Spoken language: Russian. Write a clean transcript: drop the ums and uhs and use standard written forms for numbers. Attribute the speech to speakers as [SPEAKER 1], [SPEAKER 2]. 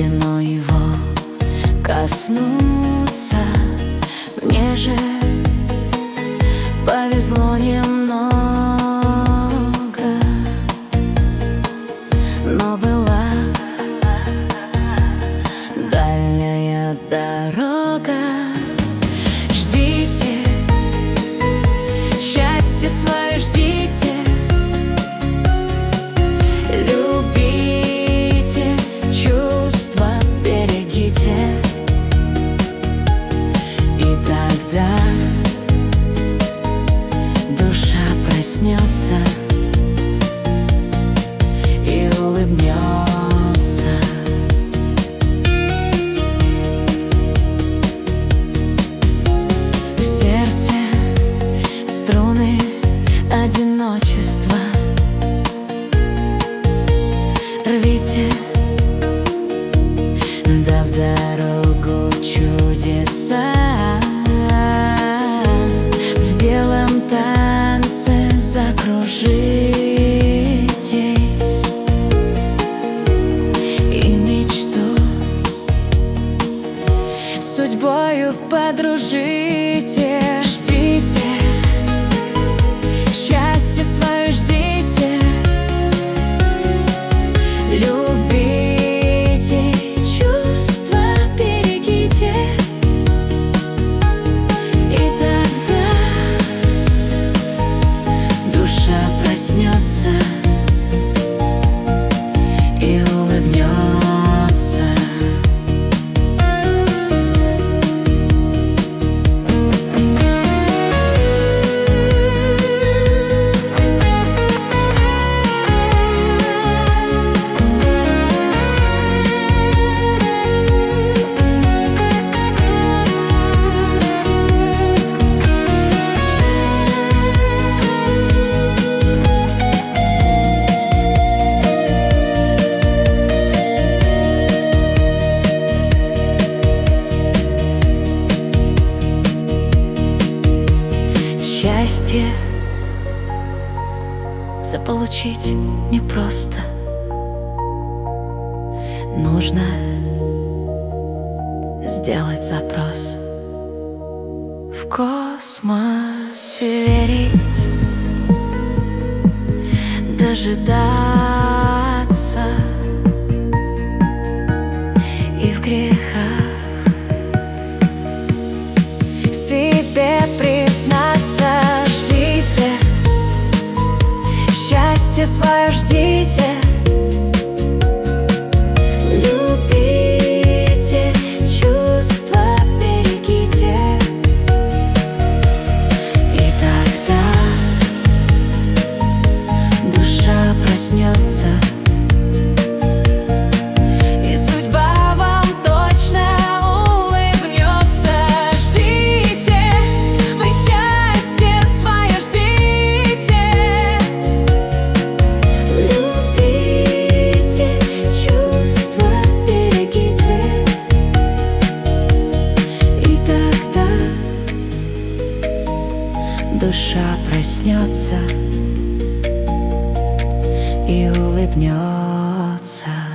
[SPEAKER 1] суждено его коснуться. Мне же повезло немного, но была дальняя дорога. Ждите, счастье свое ждите, любите, чувства берегите, и тогда душа проснется и улыбнется. В сердце струны одиночества. Рвите, да в дорогу чудеса. В белом танце закружитесь и мечту судьбою подружите. Ждите, счастье свое ждите, любите, чувства берегите, и тогда душа проснется и улыбнется. Счастье заполучить непросто. Нужно сделать запрос. В космосе верить, дожидаться и в грехах себе признаться. Ждите, счастье свое ждите, любите, чувства берегите, и тогда душа проснется. Душа проснется и улыбнется.